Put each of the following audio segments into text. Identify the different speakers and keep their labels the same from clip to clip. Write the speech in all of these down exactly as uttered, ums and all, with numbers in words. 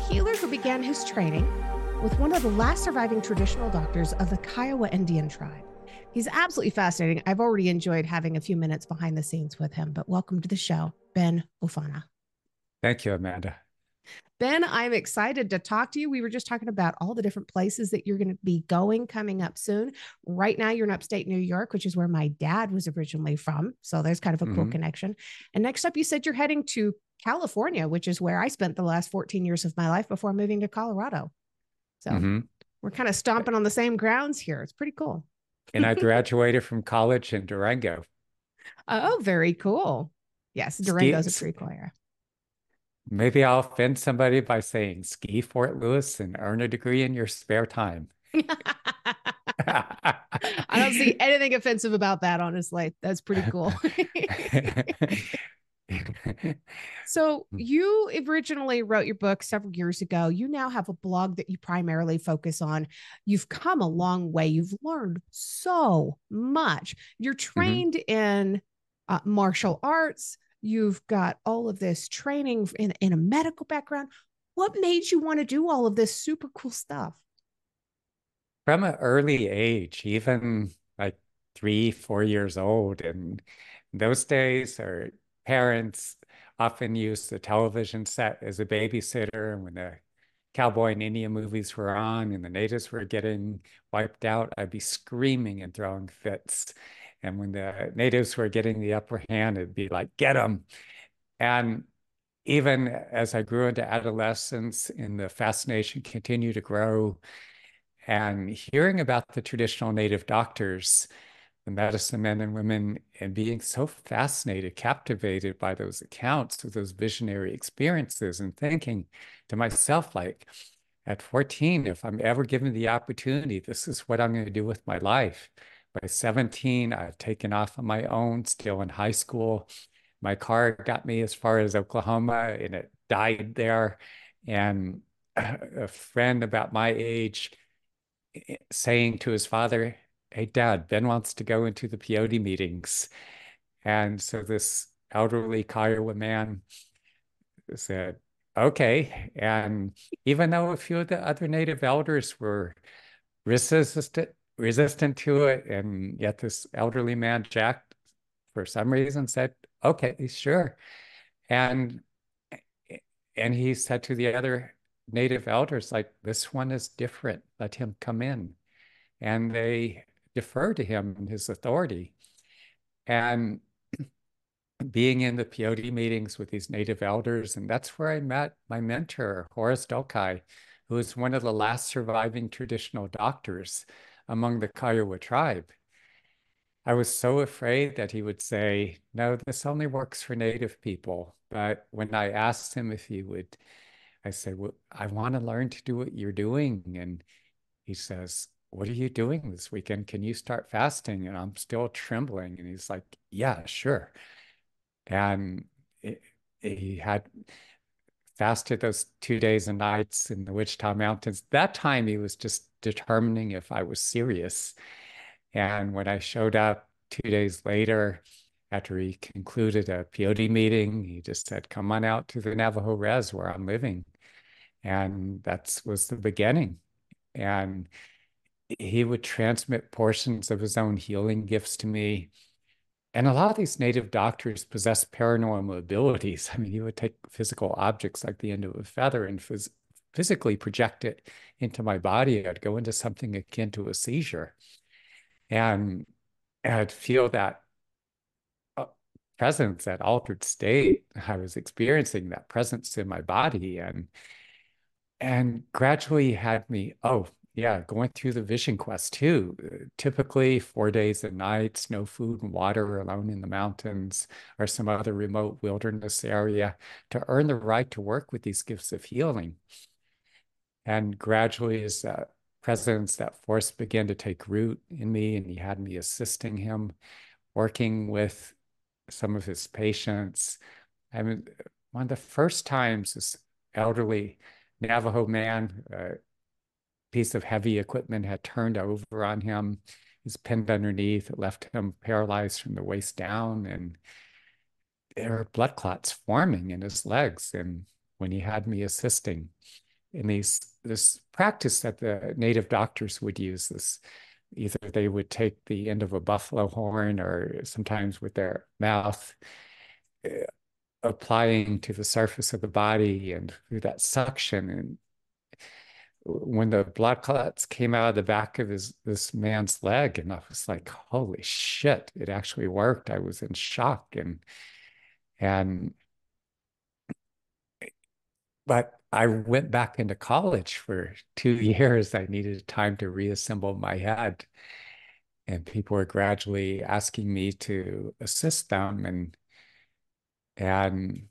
Speaker 1: healer who began his training with one of the last surviving traditional doctors of the Kiowa Indian tribe. He's absolutely fascinating. I've already enjoyed having a few minutes behind the scenes with him, but welcome to the show, Ben Ufana.
Speaker 2: Thank you, Amanda.
Speaker 1: Ben, I'm excited to talk to you. We were just talking about all the different places that you're going to be going coming up soon. Right now, you're in upstate New York, which is where my dad was originally from. So there's kind of a cool
Speaker 2: Mm-hmm.
Speaker 1: connection. And next up, you said you're heading to California, which is where I spent the last fourteen years of my life before moving to Colorado. So
Speaker 2: Mm-hmm.
Speaker 1: we're kind of stomping on the same grounds here. It's pretty cool.
Speaker 2: And I graduated from college in Durango.
Speaker 1: Oh, very cool. Yes,
Speaker 2: Ski,
Speaker 1: Durango's a pretty cool area.
Speaker 2: maybe I'll offend somebody by saying ski Fort Lewis and earn a degree in your spare time.
Speaker 1: I don't see anything offensive about that, honestly. That's pretty cool. So you originally wrote your book several years ago. You now have a blog that you primarily focus on. You've come a long way. You've learned so much. You're
Speaker 2: Mm-hmm.
Speaker 1: trained in uh, martial arts. You've got all of this training in, in a medical background. What made you want to do all of this super cool stuff?
Speaker 2: From an early age, even like three, four years old, and those days, our parents often used the television set as a babysitter. And when the cowboy and Indian movies were on and the natives were getting wiped out, I'd be screaming and throwing fits. And when the natives were getting the upper hand, it'd be like, get them. And even as I grew into adolescence and the fascination continued to grow, and hearing about the traditional native doctors, the medicine men and women, and being so fascinated, captivated by those accounts of those visionary experiences, and thinking to myself, like, at fourteen, if I'm ever given the opportunity, this is what I'm going to do with my life. By seventeen, I've taken off on my own, still in high school. My car got me as far as Oklahoma, and it died there. And a friend about my age saying to his father, hey, Dad, Ben wants to go into the peyote meetings. And so this elderly Kiowa man said, okay. And even though a few of the other native elders were resistant, resistant to it, and yet this elderly man, Jack, for some reason said, okay, sure. And and he said to the other native elders, like, this one is different. Let him come in. And they deferred to him and his authority. And being in the peyote meetings with these native elders, and that's where I met my mentor, Horace Dolkai, who was one of the last surviving traditional doctors among the Kiowa tribe. I was so afraid that he would say, no, this only works for native people. But when I asked him if he would, I said, well, I want to learn to do what you're doing. And he says, what are you doing this weekend? Can you start fasting? And I'm still trembling. And he's like, yeah, sure. And it, he had fasted those two days and nights in the Wichita Mountains. That time he was just determining if I was serious. And when I showed up two days later, after he concluded a peyote meeting, he just said, come on out to the Navajo Res where I'm living. And that was the beginning. And he would transmit portions of his own healing gifts to me. And a lot of these native doctors possess paranormal abilities. I mean, he would take physical objects like the end of a feather and phys physically project it into my body. I'd go into something akin to a seizure. And I'd feel that uh, presence, that altered state. I was experiencing that presence in my body. And and gradually had me, oh, yeah, going through the vision quest too. Uh, typically four days and nights, no food and water, alone in the mountains or some other remote wilderness area to earn the right to work with these gifts of healing. And gradually, as that presence, that force began to take root in me, and he had me assisting him, working with some of his patients. I mean, one of the first times this elderly Navajo man, a piece of heavy equipment had turned over on him. He's pinned underneath. It left him paralyzed from the waist down, and there were blood clots forming in his legs. And when he had me assisting, in these this practice that the native doctors would use. This either they would take the end of a buffalo horn or sometimes with their mouth, uh, applying to the surface of the body and through that suction. And when the blood clots came out of the back of his this man's leg, and I was like, holy shit, it actually worked. I was in shock. And and but I went back into college for two years. I needed time to reassemble my head. And people were gradually asking me to assist them, and and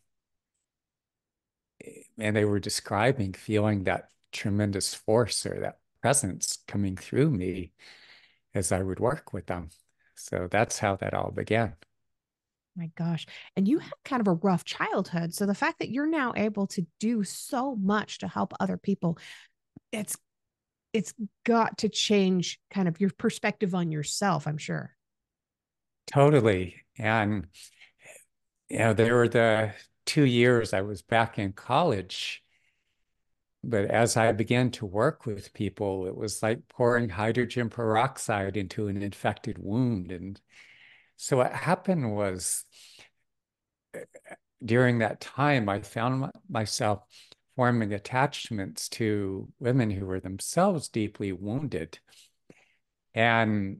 Speaker 2: and they were describing feeling that tremendous force or that presence coming through me as I would work with them. So that's how that all began.
Speaker 1: My gosh. And you had kind of a rough childhood. So the fact that you're now able to do so much to help other people, it's it's got to change kind of your perspective on yourself, I'm sure.
Speaker 2: Totally. And you know, there were the two years I was back in college, but as I began to work with people, it was like pouring hydrogen peroxide into an infected wound. And so what happened was during that time, I found myself forming attachments to women who were themselves deeply wounded. And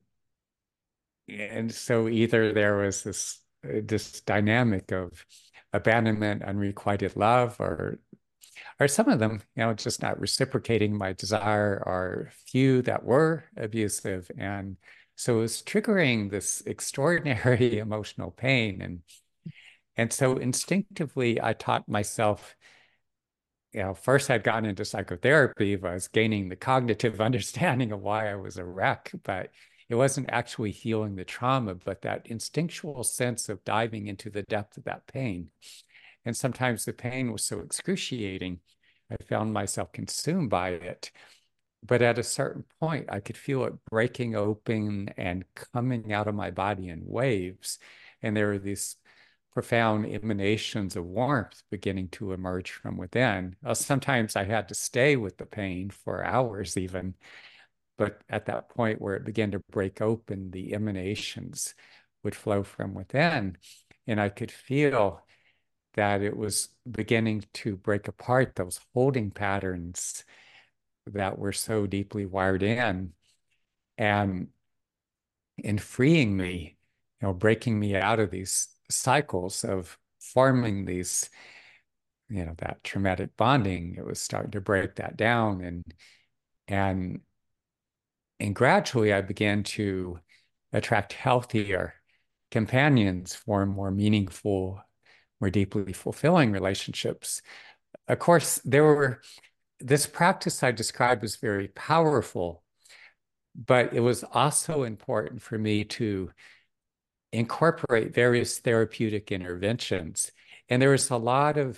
Speaker 2: and so either there was this this dynamic of abandonment, unrequited love, or or some of them, you know, just not reciprocating my desire, or few that were abusive. And so it was triggering this extraordinary emotional pain. And and so instinctively, I taught myself, you know, first I'd gotten into psychotherapy, but I was gaining the cognitive understanding of why I was a wreck, but it wasn't actually healing the trauma, but that instinctual sense of diving into the depth of that pain. And sometimes the pain was so excruciating, I found myself consumed by it. But at a certain point, I could feel it breaking open and coming out of my body in waves. And there were these profound emanations of warmth beginning to emerge from within. Well, sometimes I had to stay with the pain for hours even. But at that point where it began to break open, the emanations would flow from within. And I could feel that it was beginning to break apart those holding patterns that were so deeply wired in, and in freeing me, you know, breaking me out of these cycles of forming these, you know, that traumatic bonding. It was starting to break that down, and and and gradually I began to attract healthier companions for more meaningful, more deeply fulfilling relationships. Of course, there were this practice I described was very powerful, but it was also important for me to incorporate various therapeutic interventions. And there was a lot of,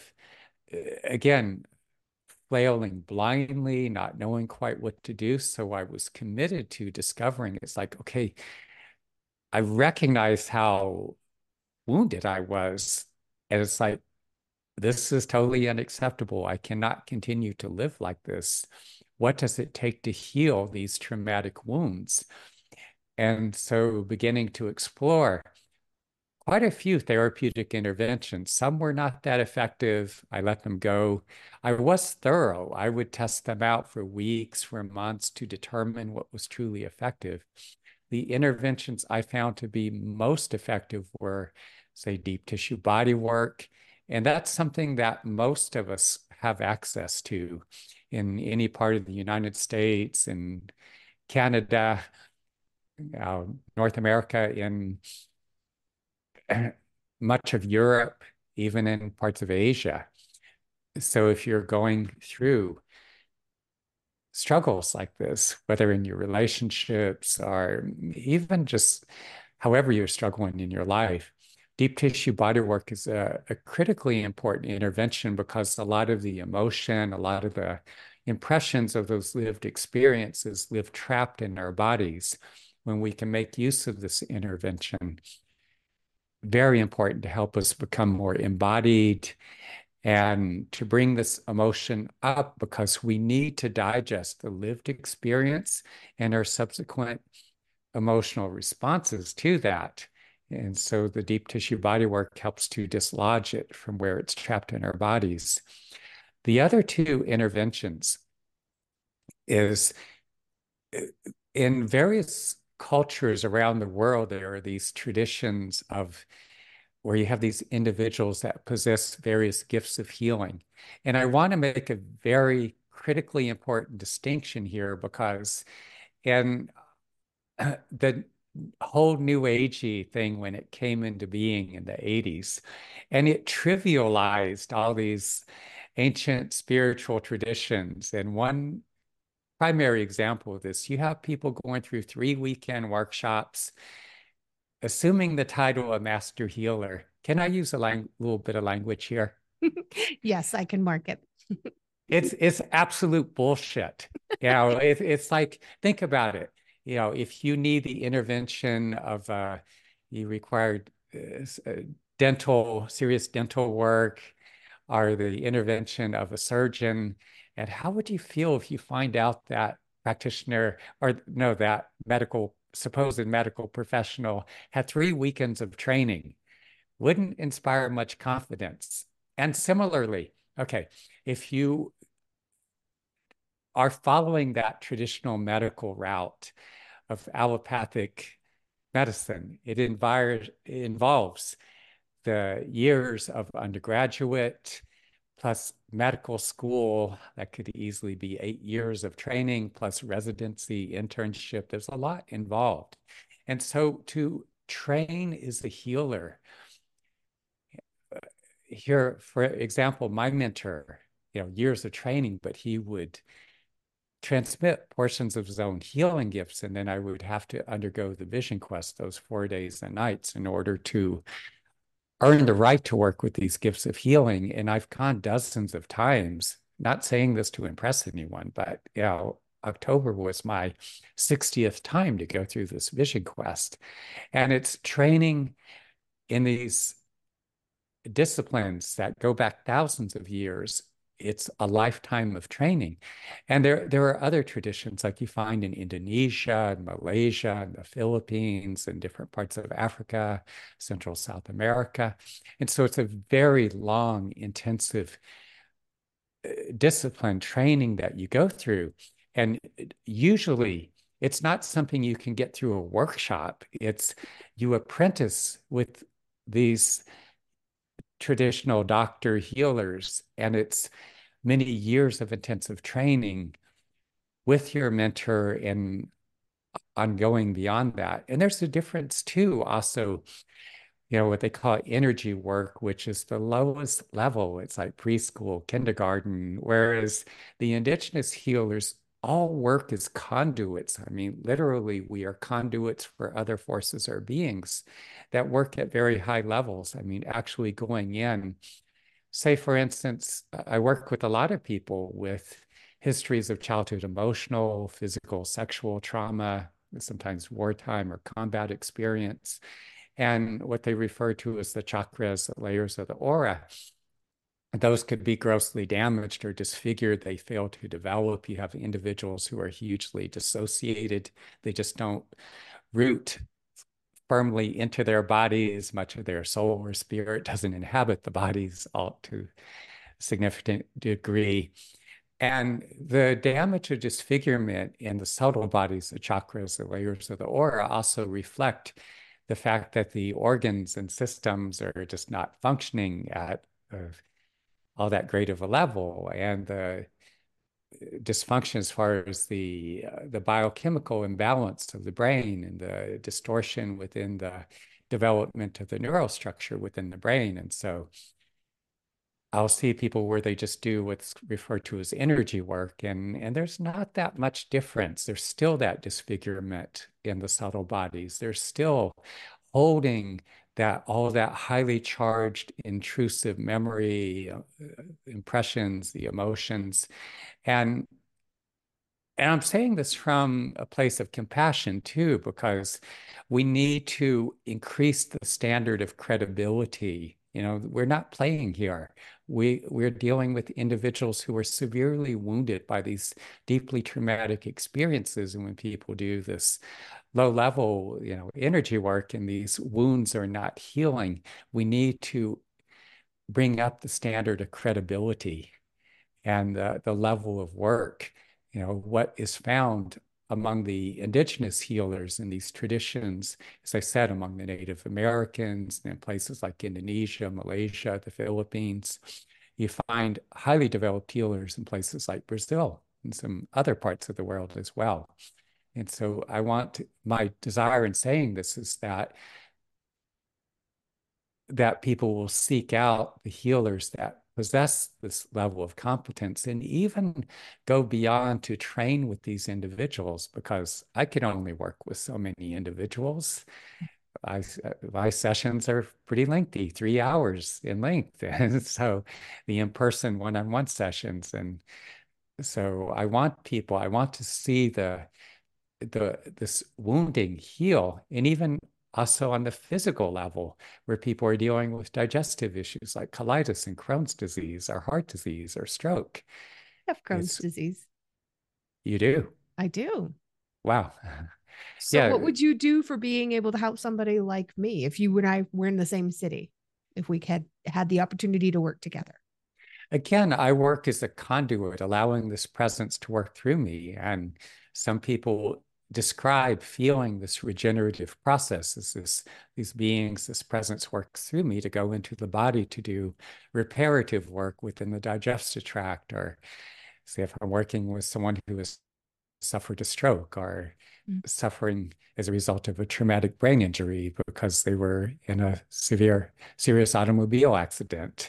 Speaker 2: again, flailing blindly, not knowing quite what to do. So I was committed to discovering it's like, okay, I recognized how wounded I was. And it's like, this is totally unacceptable. I cannot continue to live like this. What does it take to heal these traumatic wounds? And so beginning to explore quite a few therapeutic interventions. Some were not that effective. I let them go. I was thorough. I would test them out for weeks, for months to determine what was truly effective. The interventions I found to be most effective were, say, deep tissue body work. And that's something that most of us have access to in any part of the United States, in Canada, uh, North America, in much of Europe, even in parts of Asia. So if you're going through struggles like this, whether in your relationships or even just however you're struggling in your life, deep tissue body work is a, a critically important intervention, because a lot of the emotion, a lot of the impressions of those lived experiences live trapped in our bodies. When we can make use of this intervention, very important to help us become more embodied and to bring this emotion up because we need to digest the lived experience and our subsequent emotional responses to that. And so the deep tissue body work helps to dislodge it from where it's trapped in our bodies. The other two interventions is in various cultures around the world, there are these traditions of where you have these individuals that possess various gifts of healing. And I want to make a very critically important distinction here because in the whole new agey thing when it came into being in the eighties, and it trivialized all these ancient spiritual traditions. And one primary example of this, you have people going through three weekend workshops, assuming the title of master healer. Can I use a lang- little bit of language here?
Speaker 1: Yes, I can mark it.
Speaker 2: It's it's absolute bullshit. You know, it, it's like, think about it. You know, if you need the intervention of, uh, you required uh, dental, serious dental work, or the intervention of a surgeon, and how would you feel if you find out that practitioner, or no, that medical, supposed medical professional had three weekends of training? Wouldn't inspire much confidence. And similarly, okay, if you are following that traditional medical route of allopathic medicine, it, envir- it involves the years of undergraduate plus medical school that could easily be eight years of training plus residency, internship. There's a lot involved. And so to train as a healer, here, for example, my mentor, you know, years of training, but he would transmit portions of his own healing gifts, and then I would have to undergo the vision quest those four days and nights in order to earn the right to work with these gifts of healing. And I've gone dozens of times, not saying this to impress anyone, but you know, October was my sixtieth time to go through this vision quest. And it's training in these disciplines that go back thousands of years. It's a lifetime of training. And there, there are other traditions like you find in Indonesia, and Malaysia, and the Philippines, and different parts of Africa, Central South America. And so it's a very long, intensive uh, discipline training that you go through. And usually it's not something you can get through a workshop. It's you apprentice with these traditional doctor healers, and it's many years of intensive training with your mentor and ongoing beyond that. And there's a difference too, also, you know, what they call energy work, which is the lowest level. It's like preschool, kindergarten, whereas the indigenous healers all work as conduits. I mean, literally, we are conduits for other forces or beings that work at very high levels. I mean, actually going in, say, for instance, I work with a lot of people with histories of childhood emotional, physical, sexual trauma, sometimes wartime or combat experience, and what they refer to as the chakras, the layers of the aura. Those could be grossly damaged or disfigured. They fail to develop. You have individuals who are hugely dissociated. They just don't root firmly into their bodies. Much of their soul or spirit doesn't inhabit the bodies all to a significant degree. And the damage or disfigurement in the subtle bodies, the chakras, the layers of the aura, also reflect the fact that the organs and systems are just not functioning at uh, all that great of a level. And the dysfunction as far as the uh, the biochemical imbalance of the brain and the distortion within the development of the neural structure within the brain. And so I'll see people where they just do what's referred to as energy work, and, and there's not that much difference. There's still that disfigurement in the subtle bodies. There's still holding that all that highly charged, intrusive memory, uh, impressions, the emotions. And and I'm saying this from a place of compassion too, because we need to increase the standard of credibility You know, we're not playing here. We we're dealing with individuals who are severely wounded by these deeply traumatic experiences. And when people do this low level, you know, energy work and these wounds are not healing, we need to bring up the standard of credibility and the, the level of work. You know, what is found among the indigenous healers in these traditions, as I said, among the Native Americans and in places like Indonesia, Malaysia, the Philippines, you find highly developed healers in places like Brazil and some other parts of the world as well. And so I want to, my desire in saying this is that that people will seek out the healers that possess this level of competence and even go beyond to train with these individuals, because I can only work with so many individuals. I, my sessions are pretty lengthy, three hours in length. And so the in-person one-on-one sessions. And so I want people, I want to see the, the, this wounding heal. And even also on the physical level, where people are dealing with digestive issues like colitis and Crohn's disease or heart disease or stroke.
Speaker 1: I have Crohn's
Speaker 2: It's,
Speaker 1: disease.
Speaker 2: You do?
Speaker 1: I do.
Speaker 2: Wow.
Speaker 1: So
Speaker 2: Yeah.
Speaker 1: what would you do for being able to help somebody like me if you and I were in the same city, if we had had the opportunity to work together?
Speaker 2: Again, I work as a conduit, allowing this presence to work through me. And some people describe feeling this regenerative process as this, these beings, this presence works through me to go into the body to do reparative work within the digestive tract, or say if I'm working with someone who has suffered a stroke or mm. suffering as a result of a traumatic brain injury because they were in a severe, serious automobile accident.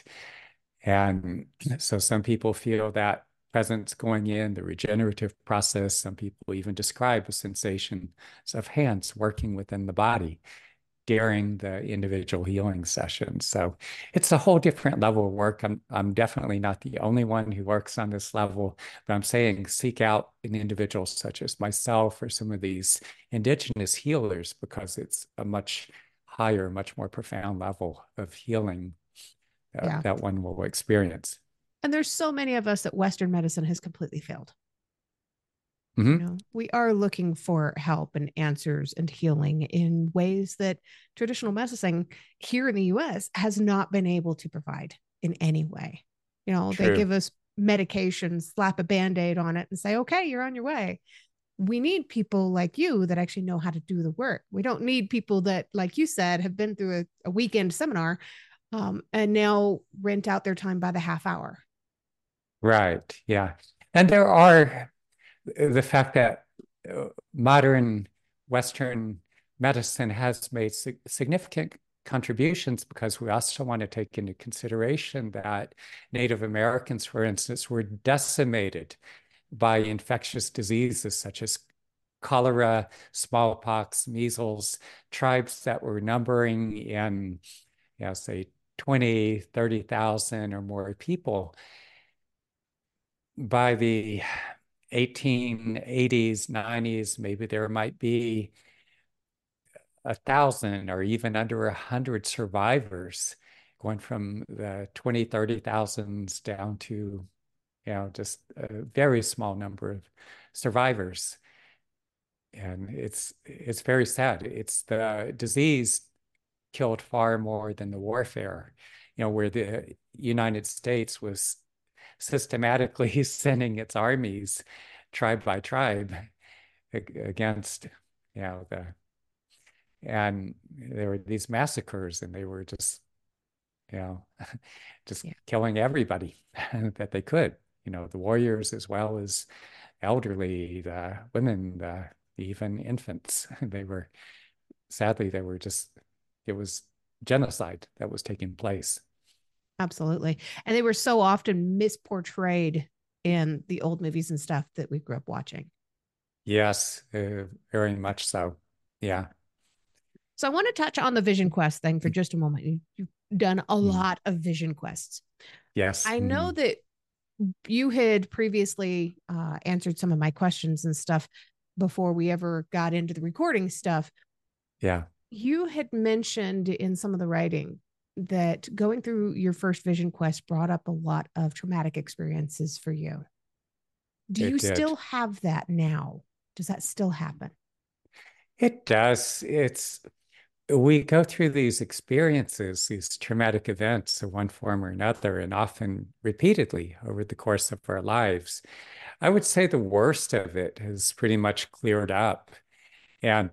Speaker 2: And so some people feel that presence going in, the regenerative process. Some people even describe the sensations of hands working within the body during the individual healing sessions. So it's a whole different level of work. I'm, I'm definitely not the only one who works on this level, but I'm saying seek out an individual such as myself or some of these indigenous healers, because it's a much higher, much more profound level of healing uh, yeah. that one will experience.
Speaker 1: And there's so many of us that Western medicine has completely failed. Mm-hmm. You know, we are looking for help and answers and healing in ways that traditional medicine here in the U S has not been able to provide in any way. You know, True. They give us medications, slap a Band-Aid on it and say, okay, you're on your way. We need people like you that actually know how to do the work. We don't need people that, like you said, have been through a, a weekend seminar um, and now rent out their time by the half hour.
Speaker 2: Right. Yeah. And there are the fact that modern Western medicine has made significant contributions, because we also want to take into consideration that Native Americans, for instance, were decimated by infectious diseases such as cholera, smallpox, measles, tribes that were numbering in, you know, say twenty, thirty thousand or more people. By the eighteen eighties, nineties, maybe there might be a thousand or even under a hundred survivors, going from the twenty, thirty thousands down to, you know, just a very small number of survivors. And it's, it's very sad. It's the disease killed far more than the warfare, you know, where the United States was systematically sending its armies tribe by tribe against, you know, the, and there were these massacres, and they were just, you know, just yeah. killing everybody that they could, you know, the warriors as well as elderly, the women, the, even infants. They were, sadly, they were just, it was genocide that was taking place.
Speaker 1: Absolutely. And they were so often misportrayed in the old movies and stuff that we grew up watching.
Speaker 2: Yes, uh, very much so. Yeah.
Speaker 1: So I want to touch on the Vision Quest thing for just a moment. You, you've done a mm. lot of Vision Quests.
Speaker 2: Yes.
Speaker 1: I know mm. that you had previously uh, answered some of my questions and stuff before we ever got into the recording stuff.
Speaker 2: Yeah.
Speaker 1: You had mentioned in some of the writing that going through your first vision quest brought up a lot of traumatic experiences for you. Do
Speaker 2: It
Speaker 1: you
Speaker 2: did.
Speaker 1: still have that now? Does that still happen?
Speaker 2: It does. It's we go through these experiences, these traumatic events of one form or another, and often repeatedly over the course of our lives. I would say the worst of it has pretty much cleared up. And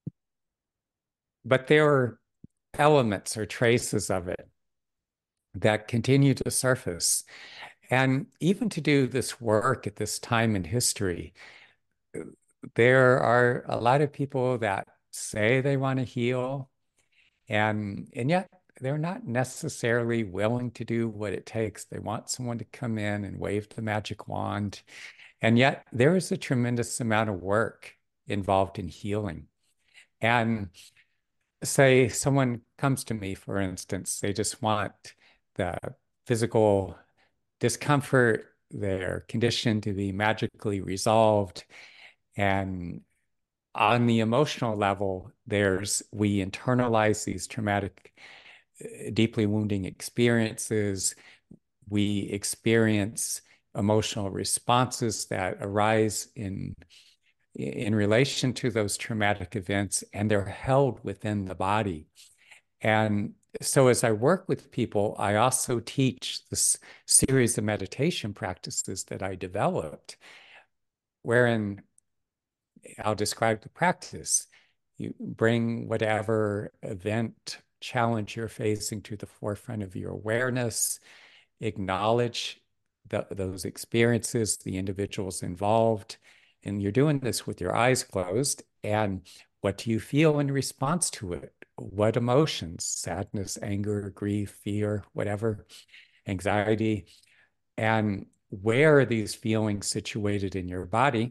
Speaker 2: but there are elements or traces of it that continue to surface. And even to do this work at this time in history, there are a lot of people that say they want to heal, and and yet they're not necessarily willing to do what it takes. They want someone to come in and wave the magic wand. And yet there is a tremendous amount of work involved in healing. And say someone comes to me, for instance, they just want the physical discomfort, their condition to be magically resolved. And on the emotional level, there's we internalize these traumatic, uh, deeply wounding experiences. We experience emotional responses that arise in in relation to those traumatic events, and they're held within the body. And so as I work with people, I also teach this series of meditation practices that I developed, wherein I'll describe the practice. You bring whatever event, challenge you're facing to the forefront of your awareness, acknowledge the, those experiences, the individuals involved, and you're doing this with your eyes closed. And what do you feel in response to it? What emotions? Sadness, anger, grief, fear, whatever, anxiety. And where are these feelings situated in your body?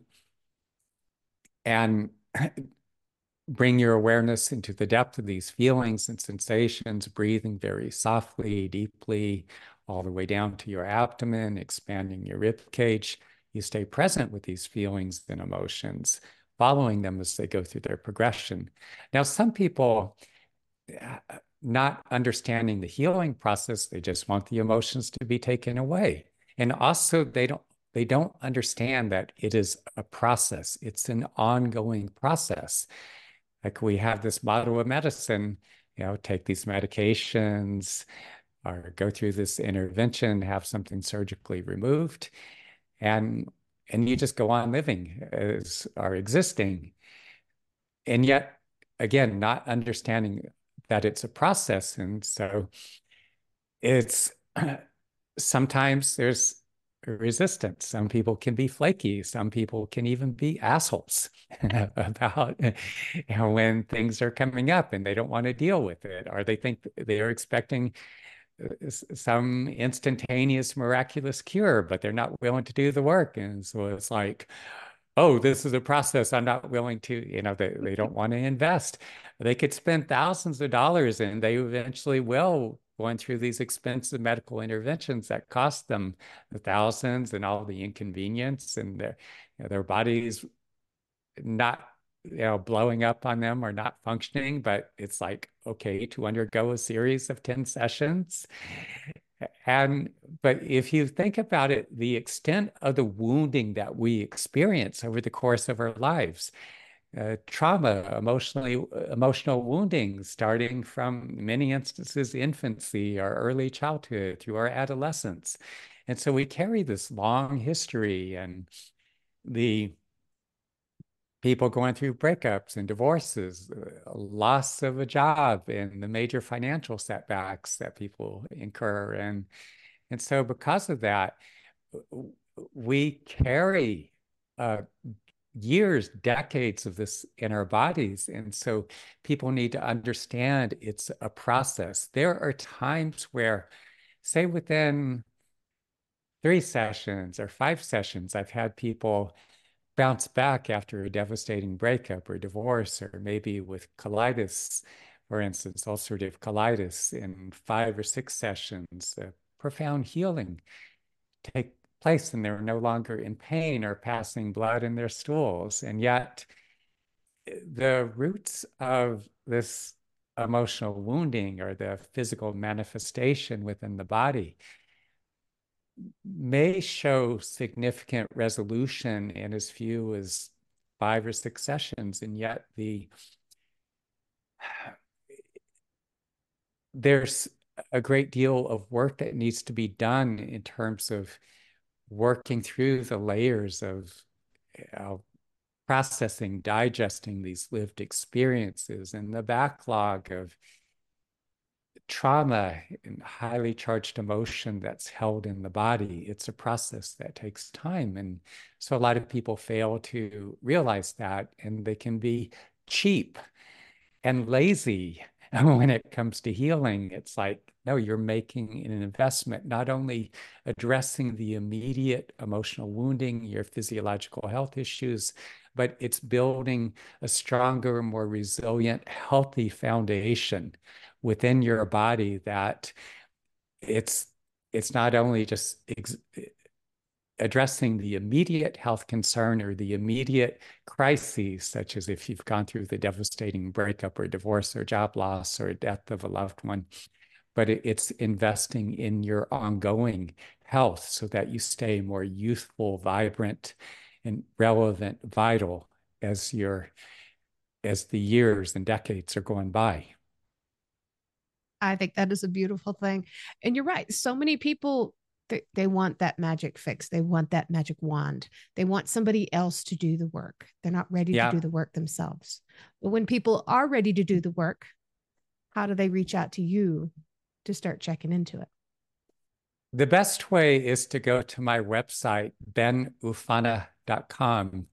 Speaker 2: And bring your awareness into the depth of these feelings and sensations, breathing very softly, deeply, all the way down to your abdomen, expanding your rib cage. You stay present with these feelings and emotions, following them as they go through their progression. Now, some people, uh, not understanding the healing process, they just want the emotions to be taken away. And also, they don't they don't understand that it is a process. It's an ongoing process. Like we have this model of medicine, you know, take these medications or go through this intervention, have something surgically removed, and and you just go on living as are existing. And yet, again, not understanding that it's a process. And so it's sometimes there's resistance. Some people can be flaky. Some people can even be assholes about, you know, when things are coming up and they don't want to deal with it, or they think they're expecting some instantaneous miraculous cure, but they're not willing to do the work. And so it's like, oh, this is a process I'm not willing to, you know, they, they don't want to invest. They could spend thousands of dollars and they eventually will, going through these expensive medical interventions that cost them the thousands and all the inconvenience, and their, you know, their bodies not, you know, blowing up on them or not functioning. But it's like, okay, to undergo a series of ten sessions. And but if you think about it, the extent of the wounding that we experience over the course of our lives, uh, trauma, emotionally emotional wounding, starting from many instances infancy or early childhood through our adolescence. And so we carry this long history, and the people going through breakups and divorces, uh, loss of a job, and the major financial setbacks that people incur. And and so because of that, we carry uh, years, decades of this in our bodies. And so people need to understand it's a process. There are times where, say, within three sessions or five sessions, I've had people bounce back after a devastating breakup or divorce, or maybe with colitis, for instance, ulcerative colitis, in five or six sessions, a profound healing take place, and they're no longer in pain or passing blood in their stools. And yet, the roots of this emotional wounding or the physical manifestation within the body may show significant resolution in as few as five or six sessions, and yet the there's a great deal of work that needs to be done in terms of working through the layers of uh, processing, digesting these lived experiences and the backlog of trauma and highly charged emotion that's held in the body. It's a process that takes time. And so a lot of people fail to realize that, and they can be cheap and lazy when it comes to healing. It's like, no, you're making an investment, not only addressing the immediate emotional wounding, your physiological health issues, but it's building a stronger, more resilient, healthy foundation within your body that it's it's not only just ex- addressing the immediate health concern or the immediate crises, such as if you've gone through the devastating breakup or divorce or job loss or death of a loved one, but it's investing in your ongoing health so that you stay more youthful, vibrant, and relevant, vital as your as the years and decades are going by.
Speaker 1: I think that is a beautiful thing. And you're right. So many people, they, they want that magic fix. They want that magic wand. They want somebody else to do the work. They're not ready to
Speaker 2: Yeah.
Speaker 1: do the work themselves. But when people are ready to do the work, how do they reach out to you to start checking into it?
Speaker 2: The best way is to go to my website, ben oofana dot com,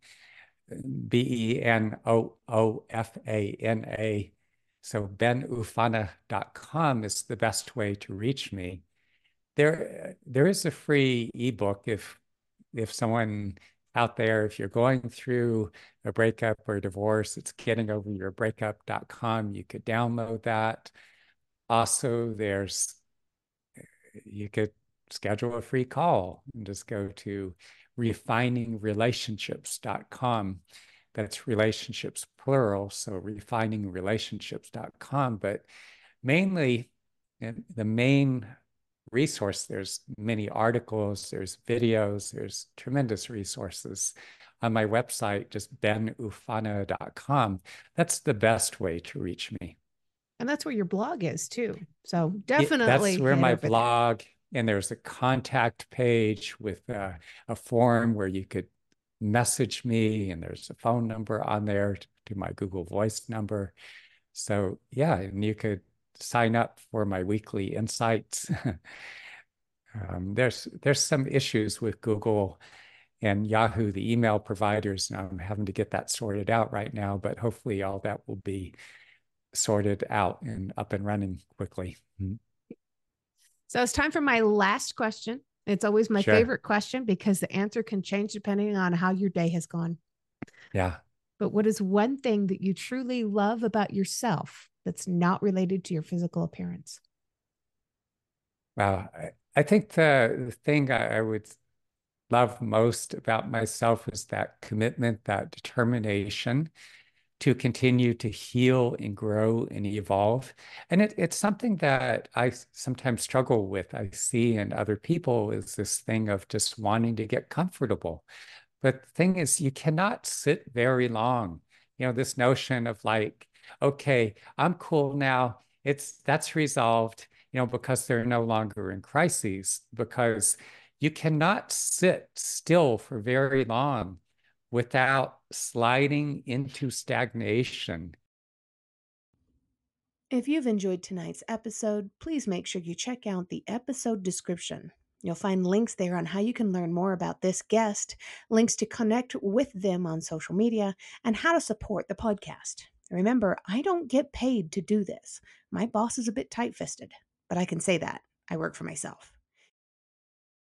Speaker 2: B E N O O F A N A. So ben oofana dot com is the best way to reach me. There, there is a free ebook if if someone out there, if you're going through a breakup or a divorce, it's getting over your breakup dot com. You could download that. Also, there's you could schedule a free call and just go to refining relationships dot com. That's relationships plural, so refining relationships dot com. But mainly, the main resource, there's many articles, there's videos, there's tremendous resources on my website, just ben oofana dot com. That's the best way to reach me.
Speaker 1: And that's where your blog is too. So
Speaker 2: It,
Speaker 1: definitely
Speaker 2: that's where
Speaker 1: head
Speaker 2: my
Speaker 1: over there.
Speaker 2: blog, and there's a contact page with uh, a form where you could message me, and there's a phone number on there to, to my Google Voice number. So yeah, and you could sign up for my weekly insights. um, there's there's some issues with Google and Yahoo, the email providers, and I'm having to get that sorted out right now, but hopefully all that will be sorted out and up and running quickly. Mm-hmm.
Speaker 1: So it's time for my last question. It's always my
Speaker 2: Sure.
Speaker 1: favorite question because the answer can change depending on how your day has gone.
Speaker 2: Yeah.
Speaker 1: But what is one thing that you truly love about yourself that's not related to your physical appearance?
Speaker 2: Wow. I, I think the, the thing I, I would love most about myself is that commitment, that determination to continue to heal and grow and evolve. And it, it's something that I sometimes struggle with. I see in other people is this thing of just wanting to get comfortable. But the thing is, you cannot sit very long. You know, this notion of like, okay, I'm cool now. It's that's resolved, you know, because they're no longer in crises, because you cannot sit still for very long without sliding into stagnation.
Speaker 1: If you've enjoyed tonight's episode, please make sure you check out the episode description. You'll find links there on how you can learn more about this guest, links to connect with them on social media, and how to support the podcast. Remember, I don't get paid to do this. My boss is a bit tight fisted, but I can say that. I work for myself.